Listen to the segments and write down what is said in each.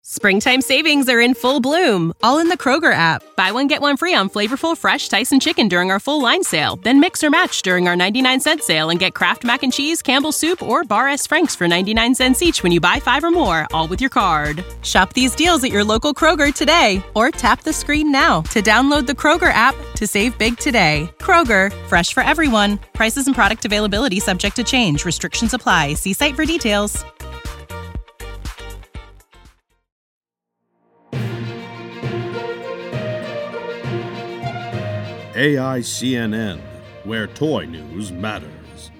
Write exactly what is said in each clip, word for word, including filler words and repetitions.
Springtime savings are in full bloom, all in the Kroger app. Buy one, get one free on flavorful, fresh Tyson chicken during our full line sale. Then mix or match during our ninety-nine cent sale and get Kraft Mac and Cheese, Campbell's Soup, or Bar S. Frank's for ninety-nine cents each when you buy five or more, all with your card. Shop these deals at your local Kroger today, or tap the screen now to download the Kroger app to save big today. Kroger, fresh for everyone. Prices and product availability subject to change. Restrictions apply. See site for details. A I C N N, where toy news matters.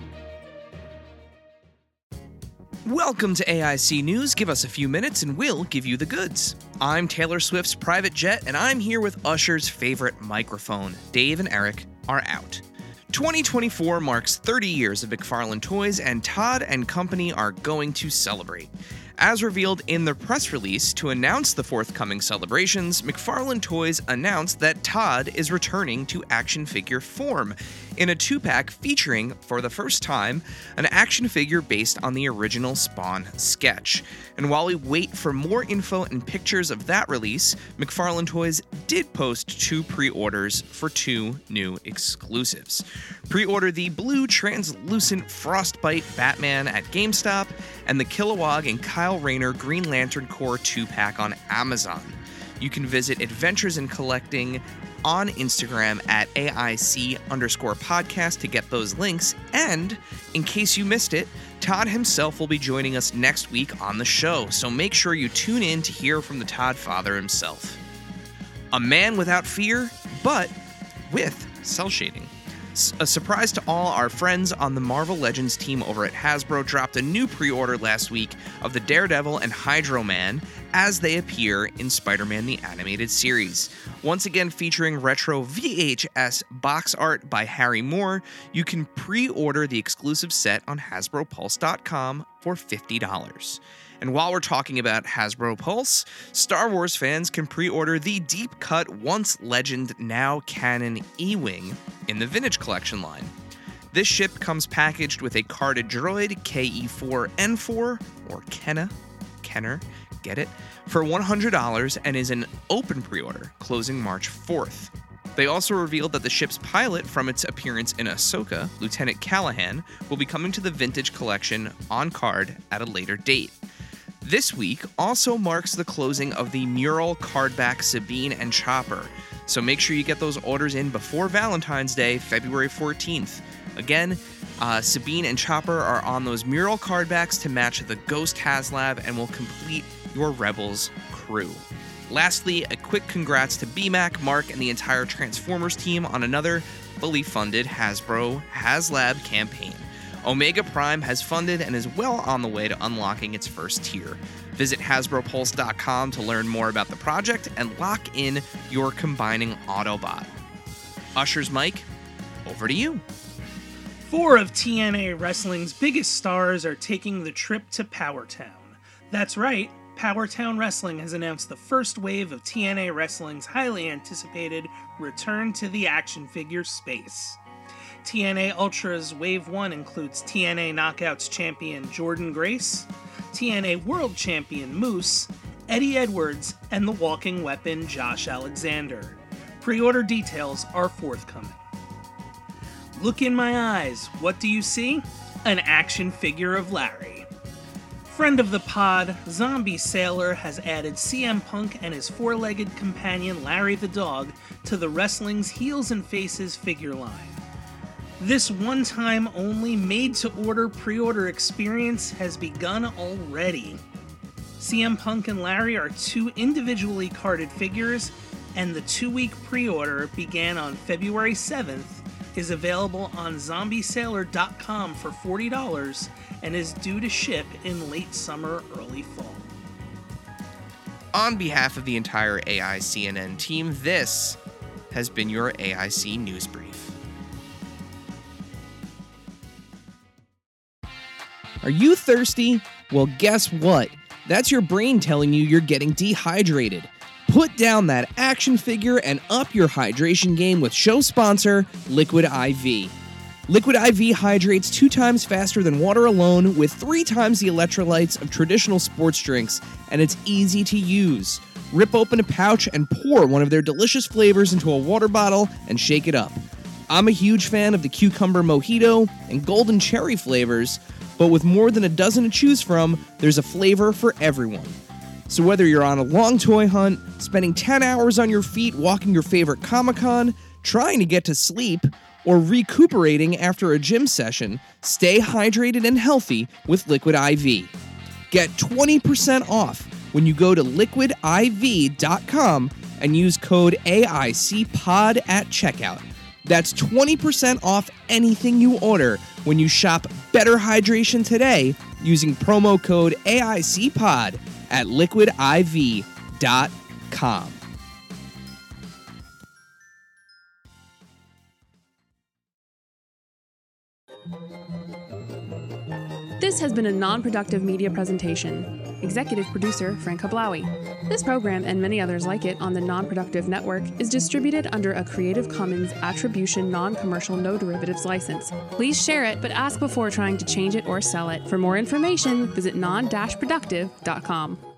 Welcome to A I C News. Give us a few minutes and we'll give you the goods. I'm Taylor Swift's private jet, and I'm here with Usher's favorite microphone. Dave and Eric are out. twenty twenty-four marks thirty years of McFarlane Toys, and Todd and Company are going to celebrate. As revealed in the press release to announce the forthcoming celebrations, McFarlane Toys announced that Todd is returning to action figure form in a two-pack featuring, for the first time, an action figure based on the original Spawn sketch. And while we wait for more info and pictures of that release, McFarlane Toys did post two pre-orders for two new exclusives. Pre-order the blue translucent Frostbite Batman at GameStop and the Kilowog and Kyle Rayner Green Lantern Corps two-pack on Amazon. You can visit Adventures in Collecting on Instagram at A I C underscore podcast to get those links. And in case you missed it, Todd himself will be joining us next week on the show, so make sure you tune in to hear from the Todd father himself. A man without fear, but with cell shading. A surprise to all our friends on the Marvel Legends team over at Hasbro dropped a new pre-order last week of the Daredevil and Hydro Man as they appear in Spider-Man the Animated Series. Once again featuring retro V H S box art by Harry Moore, you can pre-order the exclusive set on Hasbro Pulse dot com for fifty dollars. And while we're talking about Hasbro Pulse, Star Wars fans can pre-order the deep cut Once Legend Now Canon E-Wing in the Vintage Collection line. This ship comes packaged with a carded droid K E four N four, or Kenna, Kenner, get it, for one hundred dollars and is an open pre-order, closing March fourth. They also revealed that the ship's pilot from its appearance in Ahsoka, Lieutenant Callahan, will be coming to the Vintage Collection on card at a later date. This week also marks the closing of the mural cardback Sabine and Chopper, so make sure you get those orders in before Valentine's Day, February fourteenth. Again, uh, Sabine and Chopper are on those mural cardbacks to match the Ghost HasLab and will complete your Rebels crew. Lastly, a quick congrats to B Mac, Mark, and the entire Transformers team on another fully funded Hasbro HasLab campaign. Omega Prime has funded and is well on the way to unlocking its first tier. Visit Hasbro Pulse dot com to learn more about the project and lock in your combining Autobot. Usher's mic, over to you. Four of T N A Wrestling's biggest stars are taking the trip to Powertown. That's right, Powertown Wrestling has announced the first wave of T N A Wrestling's highly anticipated return to the action figure space. T N A Ultra's Wave one includes T N A Knockouts champion Jordan Grace, T N A World Champion Moose, Eddie Edwards, and the Walking Weapon Josh Alexander. Pre-order details are forthcoming. Look in my eyes, what do you see? An action figure of Larry. Friend of the pod, Zombie Sailor has added C M Punk and his four-legged companion Larry the Dog to the wrestling's Heels and Faces figure line. This one-time only made-to-order pre-order experience has begun already. C M Punk and Larry are two individually carded figures, and the two-week pre-order began on February seventh, is available on zombie sailor dot com for forty dollars, and is due to ship in late summer, early fall. On behalf of the entire A I C N N team, this has been your A I C News Brief. Are you thirsty? Well, guess what? That's your brain telling you you're getting dehydrated. Put down that action figure and up your hydration game with show sponsor, Liquid I V. Liquid I V hydrates two times faster than water alone with three times the electrolytes of traditional sports drinks, and it's easy to use. Rip open a pouch and pour one of their delicious flavors into a water bottle and shake it up. I'm a huge fan of the cucumber mojito and golden cherry flavors, but with more than a dozen to choose from, there's a flavor for everyone. So whether you're on a long toy hunt, spending ten hours on your feet walking your favorite Comic-Con, trying to get to sleep, or recuperating after a gym session, stay hydrated and healthy with Liquid I V. Get twenty percent off when you go to liquid I V dot com and use code A I C pod at checkout. That's twenty percent off anything you order when you shop Better Hydration today using promo code A I C pod at liquid I V dot com. This has been a non-productive media presentation. Executive producer, Frank Hablawi. This program and many others like it on the Non-Productive Network is distributed under a Creative Commons Attribution Non-Commercial No Derivatives license. Please share it, but ask before trying to change it or sell it. For more information, visit non dash productive dot com.